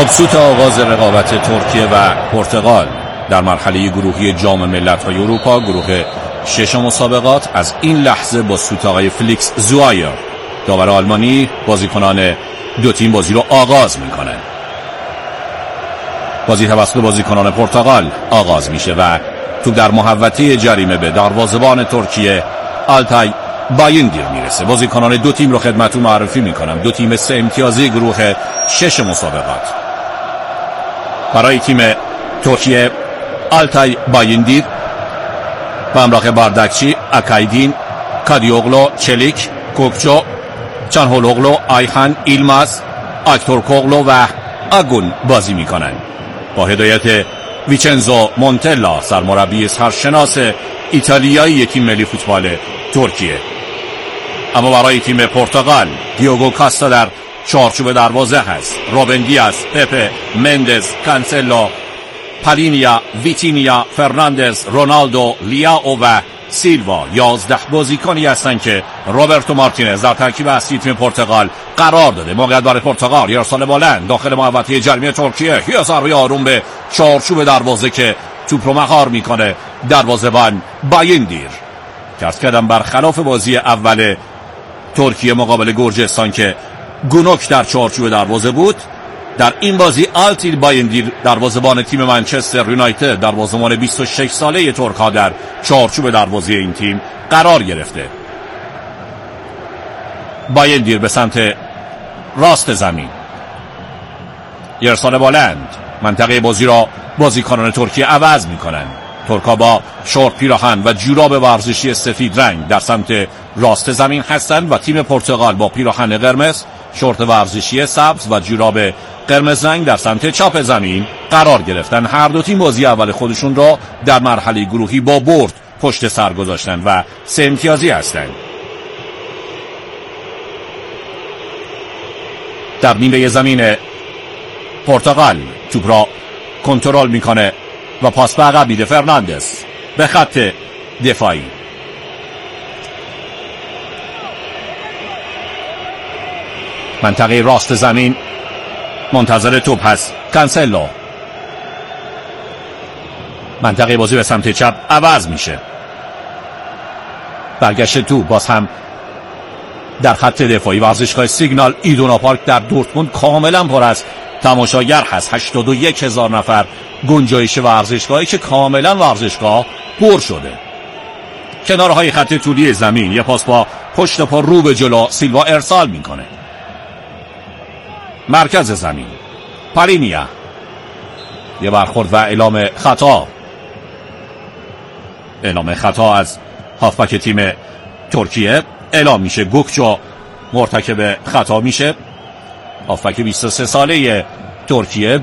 خب سوت آغاز رقابت ترکیه و پرتغال در مرحله گروهی جام ملت‌های اروپا، گروه 6 مسابقات، از این لحظه با سوت آقای فلیکس زوایر داور آلمانی بازیکنان دو تیم بازی رو آغاز میکنن. بازی توسط بازیکنان پرتغال آغاز میشه و توپ در محوطه جریمه به دروازه‌بان ترکیه آلتای بایندیر میرسه. بازیکنان دو تیم رو خدمتتون معرفی میکنم. دو تیم 3 امتیازی گروه 6 مسابقات. برای تیم ترکیه آلتای بایندیر به همراه باردکچی، اکایدین، کادیوغلو، چلیک، کوکچو، چانهولوغلو، آیخان، ایلماز، آکتورکوغلو و آگون بازی میکنن با هدایت ویچنزو مونتلا، سرمربی سرشناس ایتالیایی تیم ملی فوتبال ترکیه. اما برای تیم پرتغال دیوگو کاستا در چارچوب دروازه هست. روبن دیاز، پپه، مندز، کانسلو، پالینیا، ویتینیا، فرناندز، رونالدو، لیاو و سیلوا 11 بازیکنی هستند که روبرتو مارتینز در ترکیب اصلی تیم پرتغال قرار داده. موقعیت برای پرتغال، ارسال بلند داخل محوطه جریمه ترکیه، یه ضربه آروم به چارچوب دروازه که توپ رو مهار میکنه دروازه‌بان بایندیر. عرض کردم برخلاف بازی اول ترکیه مقابل گرجستان که گونوک در چارچوب دروازه بود، در این بازی آلتای بایندیر دروازه‌بان تیم منچستر یونایتد، دروازه‌بان 26 ساله ترک‌ها، در چارچوب دروازه این تیم قرار گرفته. بایندیر به سمت راست زمین، ارسال بلند، منطقه بازی را بازیکنان ترکیه عوض می‌کنند. ترک‌ها با شورت پیراهن و جوراب ورزشی سفید رنگ در سمت راست زمین هستند و تیم پرتغال با پیراهن قرمز، شورت ورزشی سبز و جوراب قرمز رنگ در سمت چپ زمین قرار گرفتن. هر دو تیم بازی اول خودشون را در مرحله گروهی با برد پشت سر گذاشتن و 3 امتیازی هستند. در نیمه زمین پرتغال توپ را کنترل میکنه و پاس به عقب میده. فرناندز به خط دفاعی، منطقه راست زمین منتظر توپ هست. کانسلو، منطقه بازی به سمت چپ عوض میشه. برگشت توپ باز هم در خط دفاعی. ورزشگاه سیگنال ایدونا پارک در دورتموند کاملا پر از تماشاگر هست. 81,000 نفر گنجایش ورزشگاهی که کاملا ورزشگاه پر شده. کنارهای خط طولی زمین یه پاس با پشت پا رو به جلو سیلوا ارسال میکنه. مرکز زمین پالینیا، یه برخورد و اعلام خطا از هافبک تیم ترکیه اعلام میشه. گوکچو مرتکب خطا میشه. هافبک 23 ساله ترکیه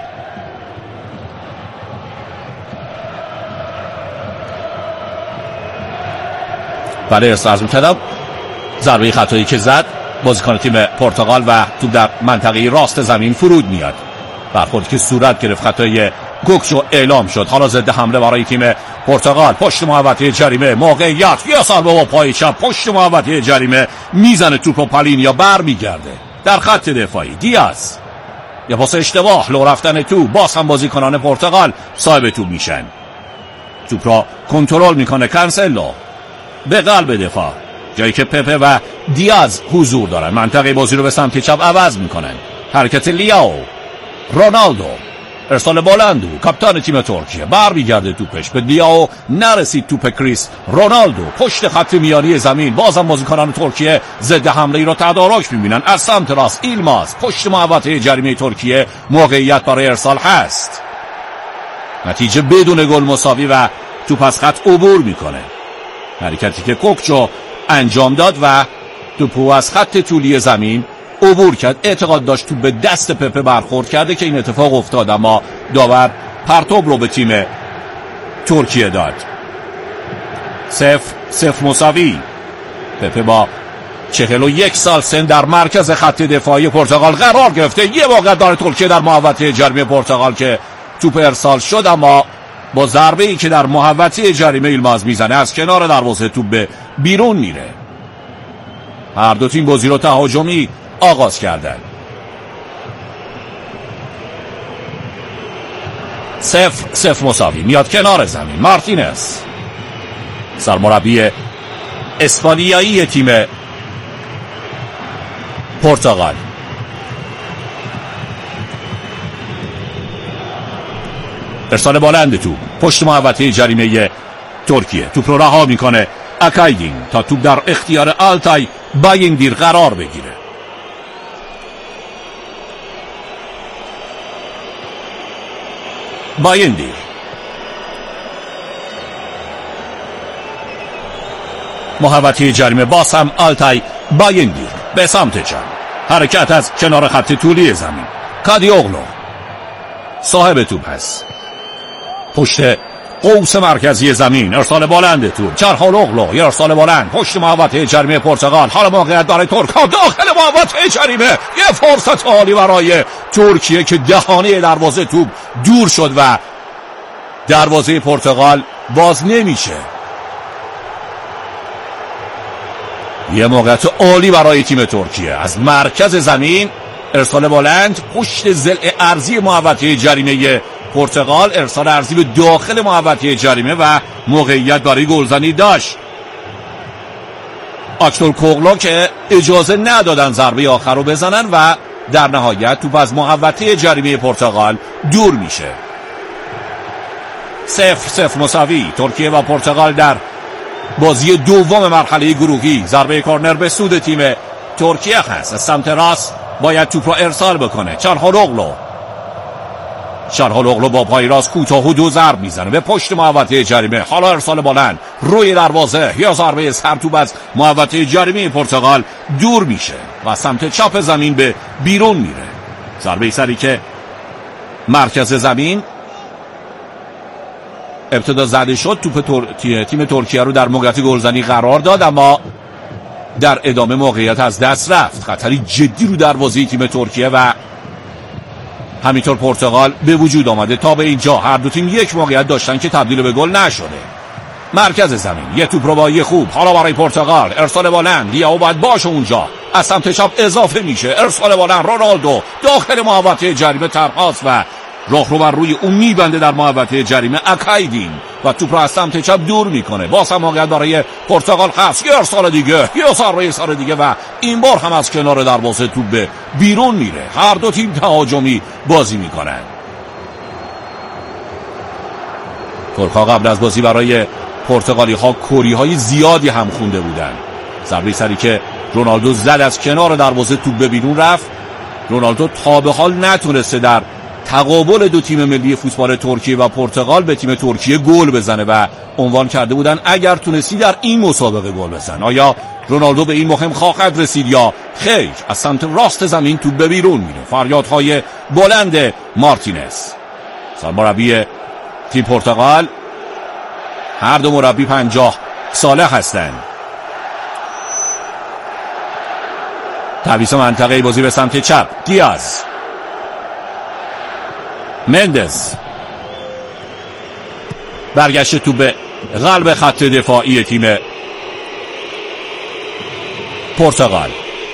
بله ارسال می‌کردم. ضربه خطایی که زد بازیکن تیم پرتغال و توپ در منطقه راست زمین فرود میاد. برخوردی که صورت گرفت، خطای گوکچو اعلام شد. حالا ضد حمله برای تیم پرتغال پشت محوطه جریمه. موقعیت، یه ضربه با پای چپ پشت محوطه جریمه، میزنه توپو. پالینیا برمیگرده در خط دفاعی. دیاز، یه پاس اشتباه، لو رفتن توپ. باز هم بازیکنان پرتغال صاحب توپ میشن. توپ را کنترل میکنه کانسلو به قلب دفاع، جایی که پپه و دیاز حضور دارن. منطقه بازی رو به سمت چپ عوض میکنن. حرکت لیاو، رونالدو، ارسال بلندو، کاپیتان تیم ترکیه برمیگرده توپش به لیاو، نرسید توپ کریس رونالدو پشت خط میانی زمین. بازم بازیکنان ترکیه ضد حمله ای رو تدارک میبینن. از سمت راست ایلماز پشت محوطه جریمه ترکیه، موقعیت برای ارسال هست. نتیجه بدون گل مساوی و توپ از خط عبور میکنه. حرکتی که کوکچو انجام داد و توپو از خط طولی زمین عبور کرد. اعتقاد داشت توپ به دست پپه برخورد کرده که این اتفاق افتاد، اما داور پرتاب رو به تیم ترکیه داد. 0-0 مساوی. پپه با 41 سال سن در مرکز خط دفاعی پرتغال قرار گرفته. یه واقعیت داره ترکیه در محوطه جریمه پرتغال که توپ ارسال شد، اما با ضربه ای که در محوطه جریمه ایلماز میزنه از کنار دروازه توپ به بیرون میره. هر دو تیم بازی رو تهاجمی آغاز کردن. 0-0 مساوی. میاد کنار زمین مارتینز، سرمربی اسپانیایی تیم پرتغال. ارسال بلند توپ پشت محوطه جریمه ترکیه. توپ رو رها میکنه اکایدین تا توپ در اختیار آلتای بایندیر قرار بگیره. بایندیر محوطه جریمه، باز هم آلتای بایندیر به سمت چپ، حرکت از کنار خط طولی زمین. کادیوغلو صاحب توپ هست پشت قوس مرکزی زمین. ارسال بلند توپ، چالهانوغلو یه ارسال بلند پشت محوطه جریمه پرتغال. حالا موقعیت برای ترک ها داخل محوطه جریمه، یه فرصت عالی برای ترکیه که دهانه دروازه توپ دور شد و دروازه پرتغال باز نمیشه. یه موقعیت عالی برای تیم ترکیه از مرکز زمین. ارسال بلند پشت ضلع ارضی محوطه جریمه پرتغال، ارسال ارضی به داخل محوطه جریمه و موقعیت برای گلزنی داشت آکتور کوغلو که اجازه ندادن ضربه آخر رو بزنن و در نهایت توپ از محوطه جریمه پرتغال دور میشه. 0-0 مساوی. ترکیه و پرتغال در بازی دوم مرحله گروهی. ضربه کورنر به سود تیم ترکیه هست. از سمت راست باید توپ رو ارسال بکنه. چالهانوغلو با پای راست کوتاه و 2 ضرب میزنه به پشت محوطه جریمه. حالا ارسال بلند روی دروازه، یا ضربه سر توپ از محوطه جریمه پرتغال دور میشه و سمت چپ زمین به بیرون میره. ضربه سری که مرکز زمین ابتدا زده شد، توپ تیم ترکیه رو در موقعیت گلزنی قرار داد، اما در ادامه موقعیت از دست رفت. خطری جدی رو دروازه تیم ترکیه و همینطور پرتغال به وجود آمده. تا به اینجا هر دو تیم یک موقعیت داشتن که تبدیل به گل نشده. مرکز زمین یه توپ ربایی خوب حالا برای پرتغال. ارسال بلند، لیاو باید باشه اونجا، از سمت چپ اضافه میشه. ارسال بلند، رونالدو داخل محوطه جریمه ترخاص و راهرو بر روی اون میبنده در محوطه جریمه اکایدین و توپ را از سمت چپ دور میکنه. باز هم موقعیت برای پرتغال هست. یه ارسال دیگه، یه ضربه سر دیگه و این بار هم از کنار دروازه توپ به بیرون میره. هر دو تیم تهاجمی بازی میکنن. ترک‌ها قبل از بازی برای پرتغالی ها کری های زیادی هم خونده بودن. ضربه سری که رونالدو زد از کنار دروازه توپ به بیرون رفت. رونالدو تا به حال نتونسته در تقابل دو تیم ملی فوتبال ترکیه و پرتغال به تیم ترکیه گل بزنه و عنوان کرده بودن اگر تونستی در این مسابقه گل بزن. آیا رونالدو به این مهم خواهد رسید یا خیر؟ از سمت راست زمین توپ به بیرون میره. فریادهای بلند مارتینز، سرمربی تیم پرتغال. هر دو مربی 50 ساله هستند. تعویض منطقه بازی به سمت چپ. دیاز، مندز، برگشت تو به قلب خط دفاعی تیم پرتغال.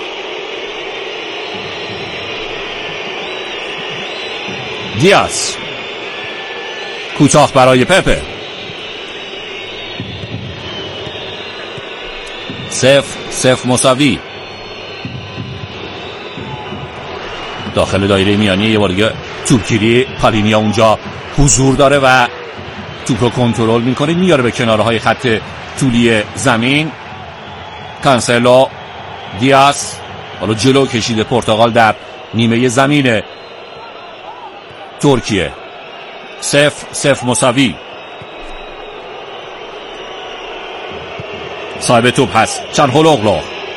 دیاز کوتاه برای پپه. 0-0 مساوی. داخل دایره میانی یه بار دیگه توپگیری. پالینیا اونجا حضور داره و توپ رو کنترل میکنه، میاره به کنارهای خط طولی زمین. کانسلو، دیاز، حالا جلو کشیده پرتغال در نیمه زمین ترکیه. 0-0 مساوی. صاحب توپ هست چالهانوغلو.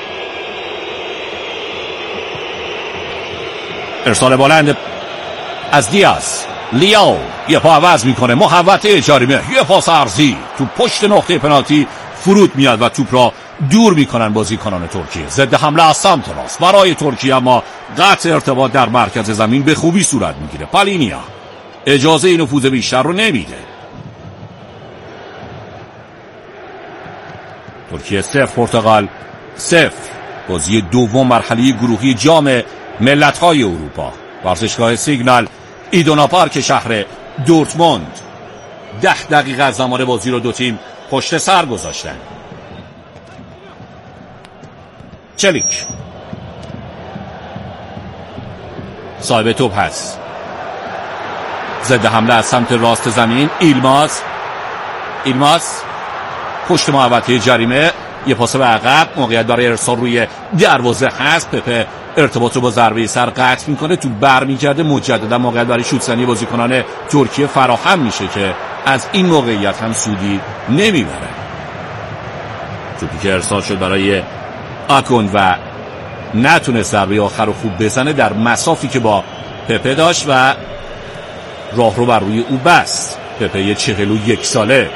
ارسال بلند از دیاز. لیاو یه پا عوض میکنه، محوطه جریمه، یه پاس عرضی تو پشت نقطه پنالتی فرود میاد و توپ را دور میکنن بازیکنان ترکیه. ضد حمله از سمت راست برای ترکیه، اما قطع ارتباط در مرکز زمین به خوبی صورت میگیره. پالینیا اجازه نفوذ بیشتر رو نمیده. ترکیه 0 پرتغال 0. بازی دوم مرحله گروهی جام ملت‌های اروپا. ورزشگاه سیگنال ایدونا پارک شهر دورتموند 10 دقیقه از زمان بازی رو دو تیم پشت سر گذاشتن. چلیک صاحب توپ هست، ضد حمله از سمت راست زمین. ایلماز پشت محوطه جریمه، یه پاس به عقب، موقعیت برای ارسال روی دروازه هست. پپه ارتباط رو با ضربه سر قطع میکنه، تو برمیگرده، مجددا موقعیت برای شوت زنی بازیکنان ترکیه فراهم میشه که از این موقعیت هم سودی نمیبره. توپی که ارسال شد برای آکون و نتونست ضربه آخر رو خوب بزنه در مسافی که با پپه داشت و راه رو بر روی او بست. پپه 41 ساله،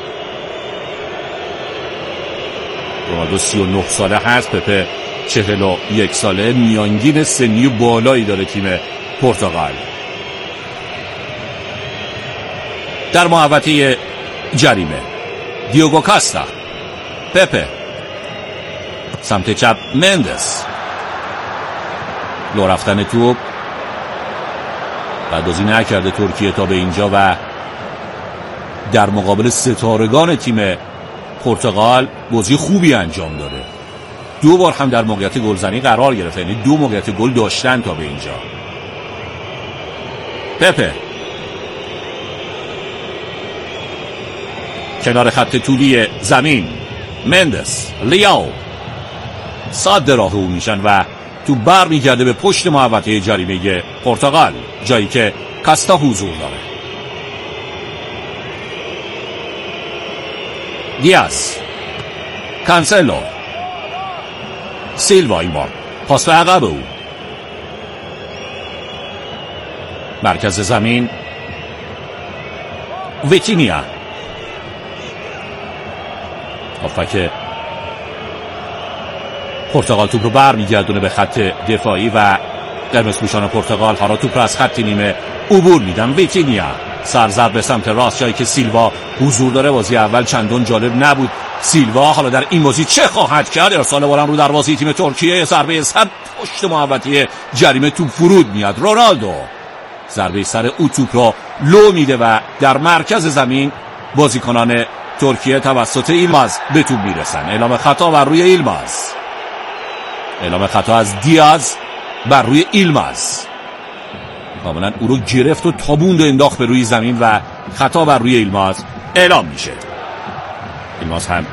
رونالدو 39 ساله هست، پپه 41 ساله. میانگین سنی بالایی داره تیم پرتغال. در محوطه جریمه دیوگو کاستا، پپه سمت چپ، مندس لو رفتن توپ، بازی نکرده ترکیه تا به اینجا و در مقابل ستارگان تیم پرتغال بازی خوبی انجام داده. 2 بار هم در موقعیت گلزنی قرار گرفته، یعنی 2 موقعیت گل داشتن تا به اینجا. پپه کنار خط طولی زمین، مندس، لیاو صد راه او میشن و تو بر میگرده به پشت محوطه جریمه پرتغال، جایی که کاستا حضور داره. دیاز، کانسلو، سیلوا، این بار پاس به عقب او، مرکز زمین، ویتینیا، هافبک پرتغال توپ رو برمیگردونه به خط دفاعی و قرمزپوشان پرتغال ها را توپ رو از خط نیمه عبور میدن. ویتینیا سرزرب به سمت راست، جایی که سیلوا حضور داره. بازی اول چندان جالب نبود. سیلوا حالا در این بازی چه خواهد کرد؟ ارسال بلند رو دروازه تیم ترکیه، ضربه سر پشت محوطه جریمه، توپ فرود میاد. رونالدو ضربه سر او توپ رو لو میده و در مرکز زمین بازیکنان ترکیه توسط ایلماز به توپ میرسن. اعلام خطا بر روی ایلماز، اعلام خطا از دیاز بر روی ایلماز. کاملا او رو گرفت و تابوند و انداخت به روی زمین و خطا بر روی ایلماز اعلام میشه. ایلماز هم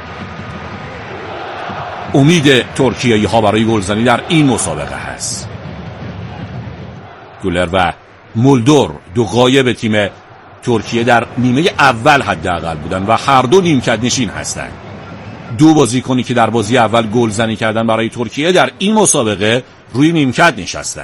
امید ترکیه‌ای ها برای گلزنی در این مسابقه هست. گولر و مولدور 2 غایب تیم ترکیه در نیمه اول حداقل بودن و هر دو نیمکت نشین هستند. 2 بازیکنی که در بازی اول گلزنی کردن برای ترکیه در این مسابقه روی نیمکت نشستن.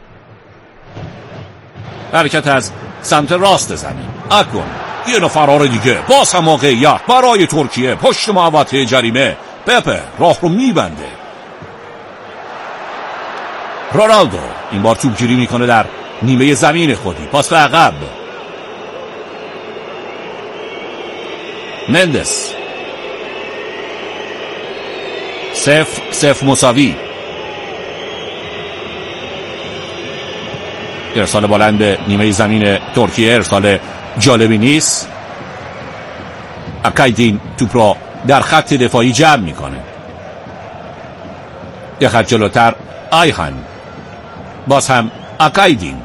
حرکت از سمت راست زمین، آکون، یه فرار دیگه، باز هم موقعیت برای ترکیه پشت محوطه جریمه. پپه راه رو میبنده. رونالدو این بار توپ گیری میکنه در نیمه زمین خودی، پاس به عقب. مندس 0-0 مساوی. ارسال بلند نیمه زمین ترکیه ارسال جالبی نیست. اکایدین توپ را در خط دفاعی جمع میکنه. یه خط جلوتر آیهان، باز هم اکایدین،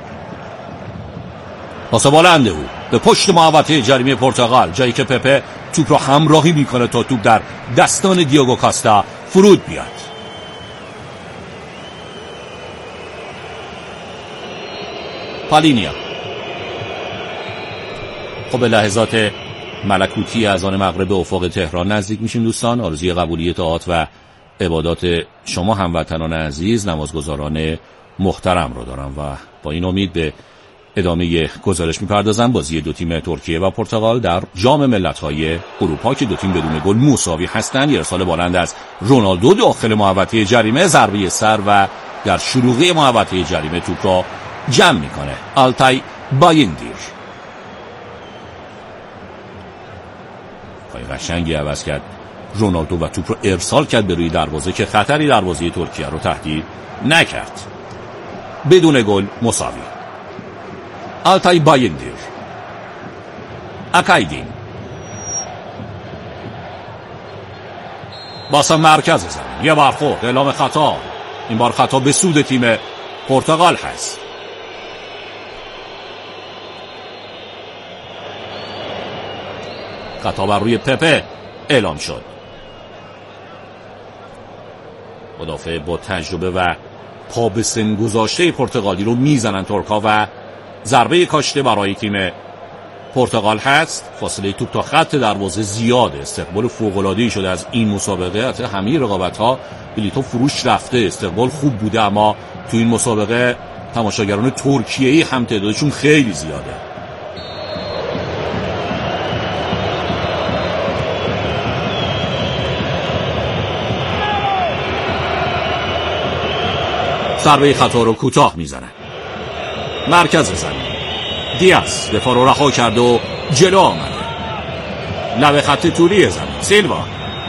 پاس بلند او به پشت محوطه جریمه پرتغال، جایی که پپه توپ را همراهی میکنه تا توپ در دستان دیوگو کاستا فرود بیاد. پالینیا. خب به لحظات ملکوتی از آن مغرب افق تهران نزدیک میشیم دوستان. آرزوی قبولی طاعات و عبادات شما هموطنان عزیز، نمازگزاران محترم رو دارم و با این امید به ادامه گزارش میپردازم. بازی 2 تیم ترکیه و پرتغال در جام ملت‌های اروپا که 2 تیم بدون گل مساوی هستند. یه ارسال بلند از رونالدو داخل محوطه جریمه، ضربه سر و در شروع محوطه جریمه توپ را جمع میکنه آلتای بایندیر. پای قشنگی عوض کرد رونالدو و توپ رو ارسال کرد به روی دروازه که خطری دروازه ترکیه رو تهدید نکرد. بدون گل مساوی. آلتای بایندیر اکایدین. باسم مرکز زمین، یه برخورد، اعلام خطا. این بار خطا به سود تیم پرتغال هست. خطا بر روی پپه اعلام شد. مدافع با تجربه و پا به سن گذاشته پرتغالی رو میزنن ترکا و ضربه کاشته برای تیم پرتغال هست. فاصله توپ تا خط دروازه زیاده. استقبال فوق‌العاده‌ای شده از این مسابقه. حتی همه رقابت‌ها بلیط‌ها فروش رفته. استقبال خوب بوده، اما تو این مسابقه تماشاگران ترکیه‌ای هم تعدادشون خیلی زیاده. ضربه خطا رو کوتاه میزنه. مرکز زمین، دیاز دفاع رو رها کرد و جلو آمده. لب خط طولی زمین، سیلوا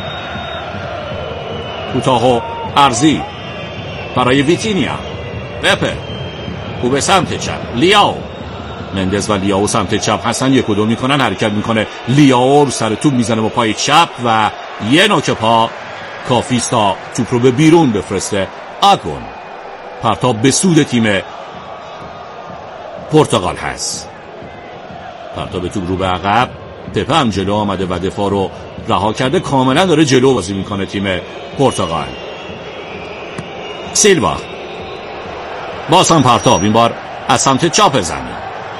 کوتاه و عرضی برای ویتینیا. پپه او به سمت چپ، لیاو. مندز و لیاو سمت چپ هستن، یک و دو میکنن. حرکت میکنه لیاو، سر توپ میزنه با پای چپ و یه نوک پا کافیست تا توپ رو به بیرون بفرسته. آگون پرتاب به سود تیم پرتغال هست. پرتاب توپ رو به عقب. پپه هم جلو آمده و دفاع رو رها کرده. کاملا داره جلو بازی میکنه تیم پرتغال. سیلوا باز هم پرتاب، این بار از سمت چاپ زمین.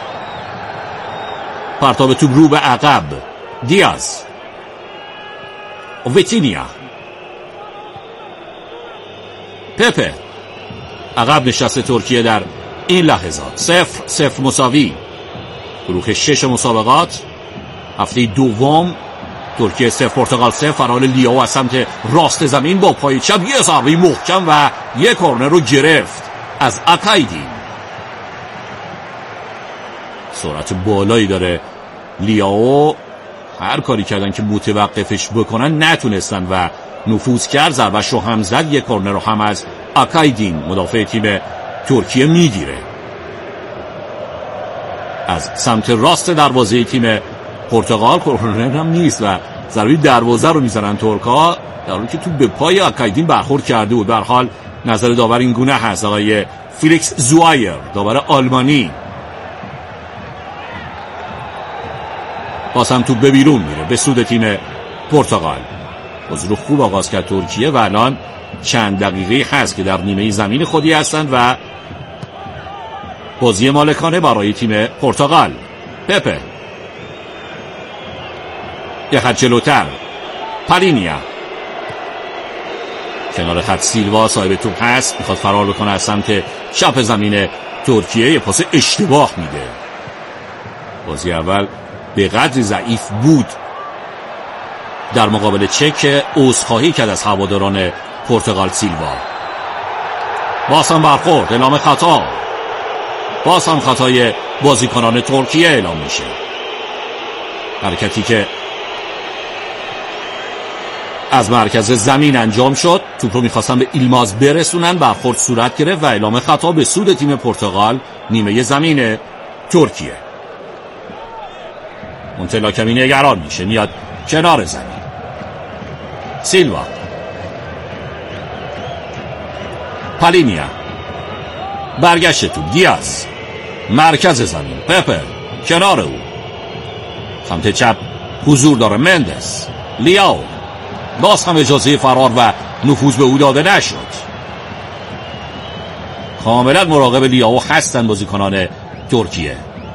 پرتاب توپ رو به عقب. دیاز، ویتینیا، پپه. عقب نشسته ترکیه در این لحظات. 0-0 مساوی. گروه 6 مسابقات، هفته دوم. ترکیه 0 پرتغال 0. فرار لیاو از سمت راست زمین با پای چپ، یه ضربه محکم و یه کورنر رو گرفت از اکایدین. سرعت بالایی داره لیاو. هر کاری کردن که متوقفش بکنن نتونستن و نفوذ کرد. ضربه‌ش رو هم زد. یه کورنر رو هم از اکایدین مدافع تیم ترکیه میگیره. از سمت راست دروازه تیم پرتغال کورنر هم نیست و ضربه دروازه رو میزنن ترکا، در حالی که تو به پای اکایدین برخورد کرده بود. به هر حال نظر داور این گونه هست، آقای فیلیکس زوایر، داور آلمانی. باز هم توپ به بیرون میره به سود تیم پرتغال. بازی رو خوب آغاز کرد ترکیه و الان چند دقیقه هست که در نیمه زمین خودی هستند و بازی مالکانه برای تیم پرتغال. پپه یه خط جلوتر، پالینیا کنار خط. سیلوا صاحب توپ هست، میخواد فرار بکنه از سمت چپ زمین ترکیه. یه پاس اشتباه میده. بازی اول به قدری ضعیف بود در مقابل چک. عذرخواهی کرد از هواداران پرتغال سیلوا. باز هم برخورد، اعلام خطا. باز هم خطای بازیکنان ترکیه اعلام میشه. حرکتی که از مرکز زمین انجام شد. توپ رو میخواستن به ایلماز برسونن، برخورد صورت گرفت و اعلام خطا به سود تیم پرتغال، نیمه زمین ترکیه. مونتلا کمی نگران میشه، میاد کنار زمین. سیلوا، پالینیا، برگشت توپ. دیاز مرکز زمین. پپه کنار او، سمت چپ حضور داره مندز. لیاو باز هم اجازه فرار و نفوذ به او داده نشد. کاملا مراقب لیاو هستن بازیکنان ترکیه.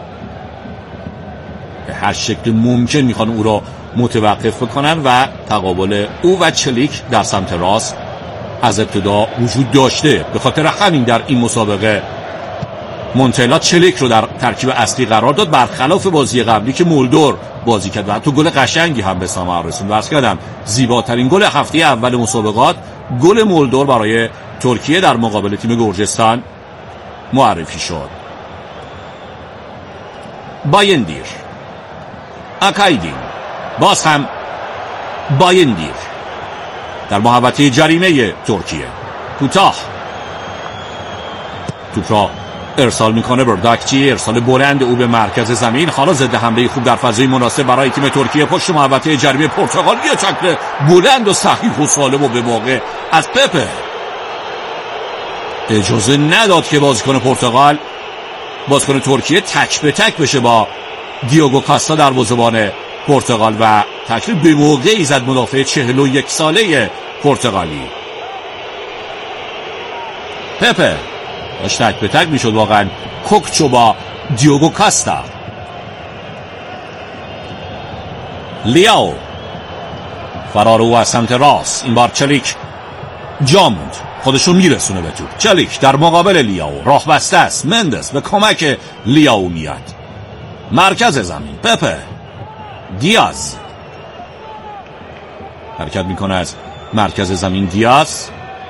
به هر شکل ممکن میخوان او را متوقف بکنن و تقابل او و چلیک در سمت راست از ابتدا وجود داشته. به خاطر همین در این مسابقه مونتلا چلیک رو در ترکیب اصلی قرار داد، برخلاف بازی قبلی که مولدور بازی کرد و حتی گل قشنگی هم به ثمر رسوند. عرض کردم زیباترین گل هفته اول مسابقات گل مولدور برای ترکیه در مقابل تیم گرجستان معرفی شد. بایندیر، اکایدین، باز هم بایندیر در محوطه جریمه ترکیه. کوتاه توپ را ارسال میکنه بردکچی، ارسال بلند او به مرکز زمین. حالا ضد حمله خوب در فضای مناسب برای تیم ترکیه پشت محوطه جریمه پرتغال. یه تکل بلند و صحیح و سالم و به موقع از پپه. اجازه نداد که بازیکن پرتغال، بازیکن ترکیه تک به تک بشه با دیوگو کاستا دروازه‌بان پرتغال و تکل به موقعی زد مدافع 41 ساله پرتغالی. پپه داشت تک به تک میشد واقعا کوکچو با دیوگو کاستا. لیاو فرار او از سمت راست، این بار چلیک جا موند، خودشون میرسونه به توپ. چلیک در مقابل لیاو، راه بسته است. مندز به کمک لیاو میاد مرکز زمین. پپه، دیاز حرکت میکنه از مرکز زمین. دیاز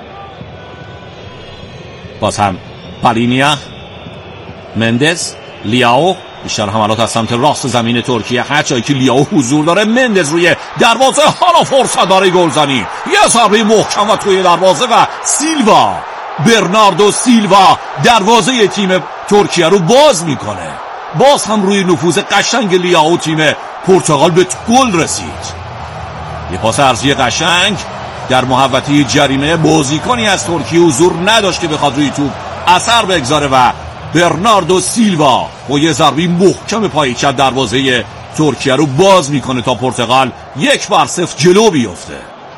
باز هم پالینیا، مندز، لیاو. بیشتر حملات از سمت راست زمین ترکیه، هر جایی که لیاو حضور داره. مندز روی دروازه، حالا فرصت برای گلزنی. یه ضربه محکم و توی دروازه و سیلوا، برناردو سیلوا دروازه تیم ترکیه رو باز میکنه. باز هم روی نفوذ قشنگ لیاو تیم پرتغال به گل رسید. یه پاس عرضی قشنگ در محوطه جریمه. بازیکنی از ترکیه حضور نداشت که بخواد روی توپ اثر بگذاره و برناردو سیلوا با یه ضربه محکم پای چپ دروازه ترکیه رو باز میکنه تا پرتغال 1-0 جلو بیفته.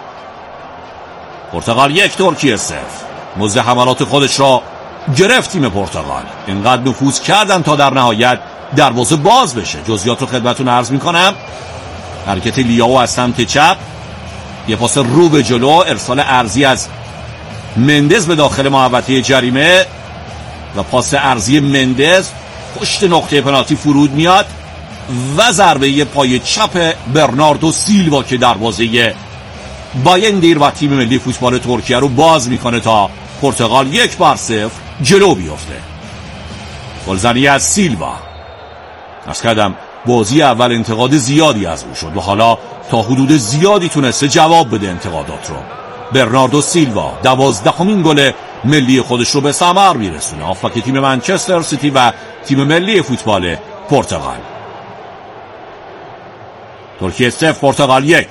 پرتغال 1، ترکیه 0. مزد حملات خودش را گرفت تیم پرتغال. اینقدر نفوذ کردن تا در نهایت دروازه باز بشه. جزئیات رو خدمتتون عرض میکنم. حرکت لیاو از سمت چپ، یه پاس رو به جلو، ارسال ارضی از مندز به داخل محوطه جریمه و پاس ارضی مندز پشت نقطه پنالتی فرود میاد و ضربه پای چپ برناردو سیلوا که دروازه بایندیر و تیم ملی فوتبال ترکیه رو باز میکنه تا پرتغال 1-0 جلو بیفته. گلزنی از سیلوا. از کردم بازی اول انتقاد زیادی از او شد و حالا تا حدود زیادی تونسته جواب بده انتقادات رو. برناردو سیلوا 12مین گل ملی خودش رو به ثمر میرسونه. هافبک تیم منچستر سیتی و تیم ملی فوتبال پرتغال. ترکیه 0، پرتغال 1.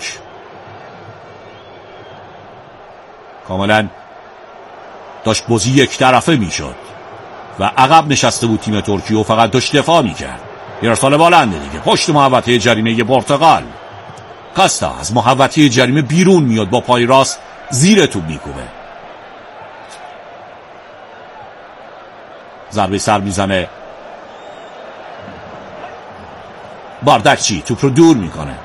کاملا داشت بازی یک طرفه میشد و عقب نشسته بود تیم ترکیه و فقط داشت دفاع میکرد. ارسال بلنده دیگه پشت محوطه جریمه پرتغال. کاستا از محوطه جریمه بیرون میاد، با پای راست زیر توپ میکوبه. ضربه سر میزنه باردکچی، توپ رو دور میکنه.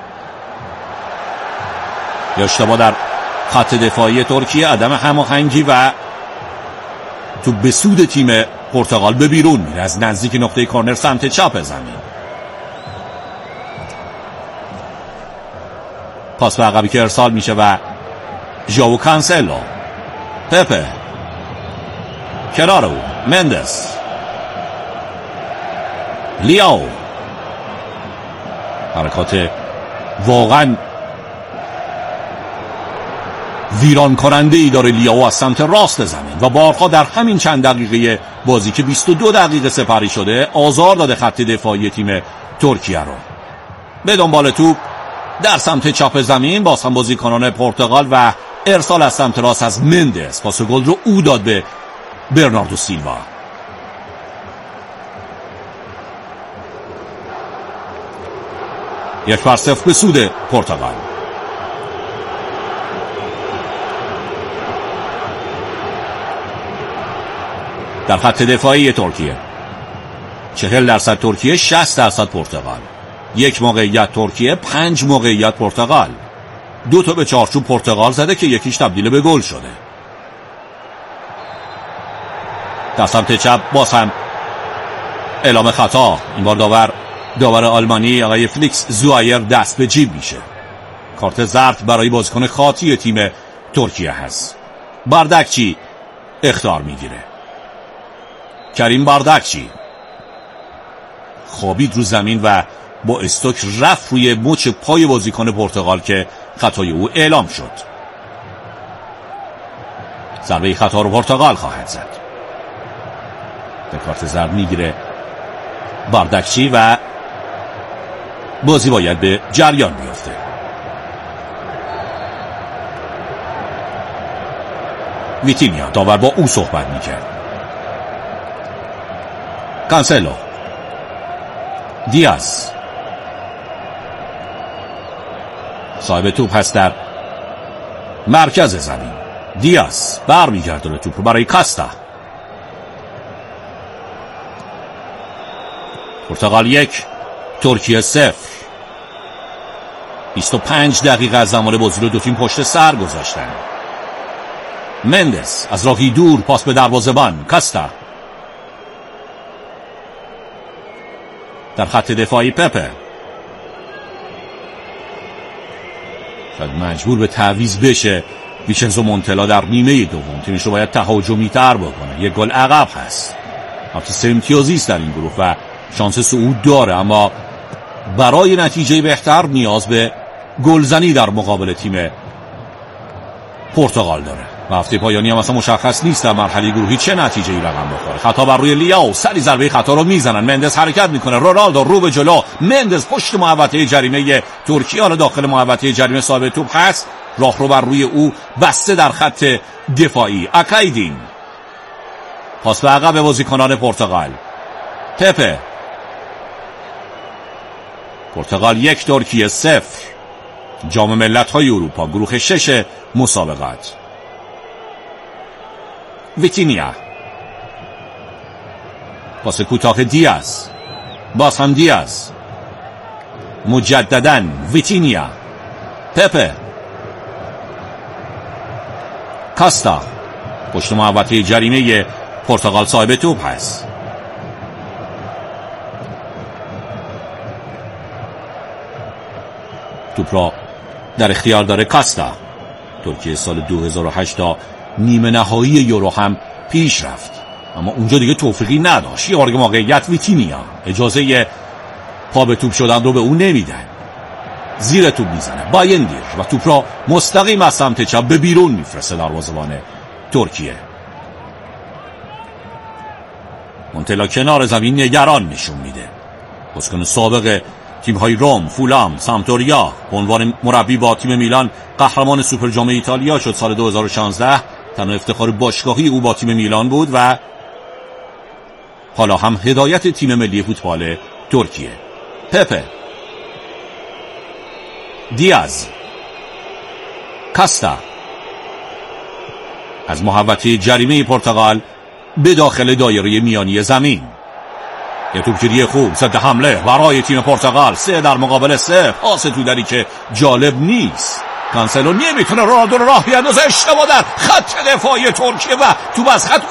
یا اشتباه در خط دفاعی ترکیه، عدم هماهنگی و توپ به سود تیم پرتغال به بیرون میره از نزدیک نقطه کورنر سمت چپ زمین. پاس به عقبی که ارسال میشه و ژائو کانسلو، پپه کنار او، مندز، لیاو. حرکات واقعا ویران کننده ای داره لیاو از سمت راست زمین و بارها در همین چند دقیقه بازی که 22 دقیقه سپری شده آزار داده خط دفاعی تیم ترکیه رو. به دنبال توپ در سمت چپ زمین، باز هم بازیکنان پرتغال و ارسال از سمت راست از مندز. پاس گل رو او داد به برناردو سیلوا. یک 1-0 به سود پرتغال. در خط دفاعی ترکیه 40% ترکیه، 60% پرتغال. 1 موقعیت ترکیه، 5 موقعیت پرتغال. 2 تا به چارچوب پرتغال زده که یکیش تبدیل به گل شده. در سمت چپ باز هم اعلام خطا. این بار داور آلمانی آقای فلیکس زوایر دست به جیب میشه. کارت زرد برای بازیکن خاطی تیم ترکیه هست. باردکچی اخطار میگیره. کریم باردکچی خوابید رو زمین و با استوک رفت روی مچ پای بازیکن پرتغال که خطای او اعلام شد. ضربه خطا رو پرتغال خواهد زد. به کارت زرد میگیره باردکچی و بازی باید به جریان بیفته. ویتینیا داور با او صحبت میکرد. کانسلو، دیاز صاحب توپ هست در مرکز زمین. دیاز برمیگردونه توپ رو برای کاستا. پرتغال 1 ترکیه 0. 25 دقیقه از زمان بازی رو دو تیم پشت سر گذاشتن. مندس از راهی دور پاس به دروازه‌بان. کاستا در خط دفاعی پپه شاید مجبور به تعویض بشه. ویچنزو مونتلا در نیمه دوم تیمش رو باید تهاجمی تر بکنه. یک گل عقب هست. البته 3 امتیازی است در این گروه و شانس صعود داره، اما برای نتیجه بهتر نیاز به گلزنی در مقابل تیم پرتغال داره. و هفته پایانی هم اصلا مشخص نیست در مرحله گروهی چه نتیجه‌ای رقم بخوره. خطا بر روی لیاو، سری ضربه خطا رو میزنن. مندس حرکت میکنه. رونالدو رو به جلو. مندس پشت محوطه جریمه ترکیه، حالا داخل محوطه جریمه صاحب توپ هست. راه رو بر روی او بسته در خط دفاعی. اکایدین پاس به عقب بازیکنان پرتغال. پپه. پرتغال 1 ترکیه 0. جام ملت‌های اروپا گروه 6 مسابقات. ویتینیا پاس کوتاه دیاز. باز هم دیاز. مجدداً ویتینیا. پپه. کاستا پشت محوطه جریمه پرتغال صاحب توپ هست. توپ را در اختیار داره کاستا. ترکیه سال 2008 تا نیمه نهایی یورو هم پیش رفت، اما اونجا دیگه توفیقی نداشت. یه موقعیت ویتینیا اجازه پا به توپ شدن رو به اون نمیدن. زیر توپ میزنه بایندیر و توپ را مستقیم از سمت چپ به بیرون میفرسته دروازه‌بان ترکیه. مونتلا کنار زمین نگران نشون میده. بازیکن سابق تیم‌های روم، فولام، سامتوریا، به عنوان مربی با تیم میلان قهرمان سوپر جام ایتالیا شد سال 2016. تنها افتخار باشگاهی او با تیم میلان بود و حالا هم هدایت تیم ملی فوتبال ترکیه. پپه. دیاز. کاستا از محوطه جریمه پرتغال به داخل دایره میانی زمین. یه توپگیری خوب ضد حمله برای تیم پرتغال. 3 در مقابل 3. پاس تو دری که جالب نیست. کانسلو نمیتونه رونالدو رو راه بیاندازه. اشتباه در خط دفاعی ترکیه و توپ از خط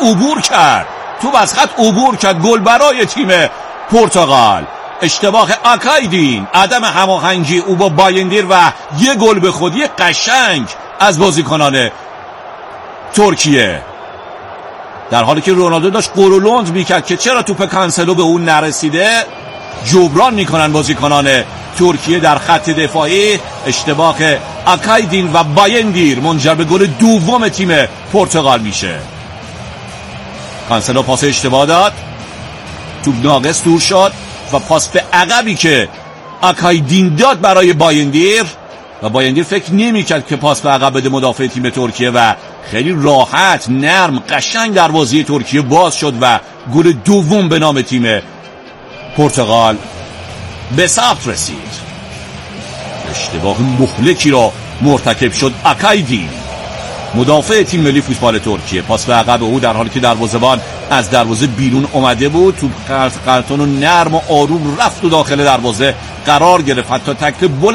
عبور کرد. گل برای تیم پرتغال. اشتباه اکایدین، عدم هماهنگی او با بایندیر و یه گل به خودی قشنگ از بازیکنان ترکیه، در حالی که رونالدو داشت قرولند میکرد که چرا توپ کانسلو به اون نرسیده. جبران میکنن بازیکنان ترکیه در خط دفاعی. اشتباه اکایدین و بایندیر منجر به گل دوم تیم پرتغال میشه. کانسلو پاس اشتباه داد، توپ ناقص دور شد و پاس به عقبی که اکایدین داد برای بایندیر و بایندیر فکر نمی‌کرد که پاس به عقب بده مدافع تیم ترکیه و خیلی راحت نرم قشنگ دروازه ترکیه باز شد و گل دوم به نام تیم پرتغال به ثبت رسید. اشتباه مهلکی را مرتکب شد اکایدین، مدافع تیم ملی فوتبال ترکیه. پاس به عقب او در حالی که دروازه‌بان از دروازه بیرون اومده بود، توپ قرطون و نرم و آروم رفت و داخل دروازه قرار گرفت. حتی تکل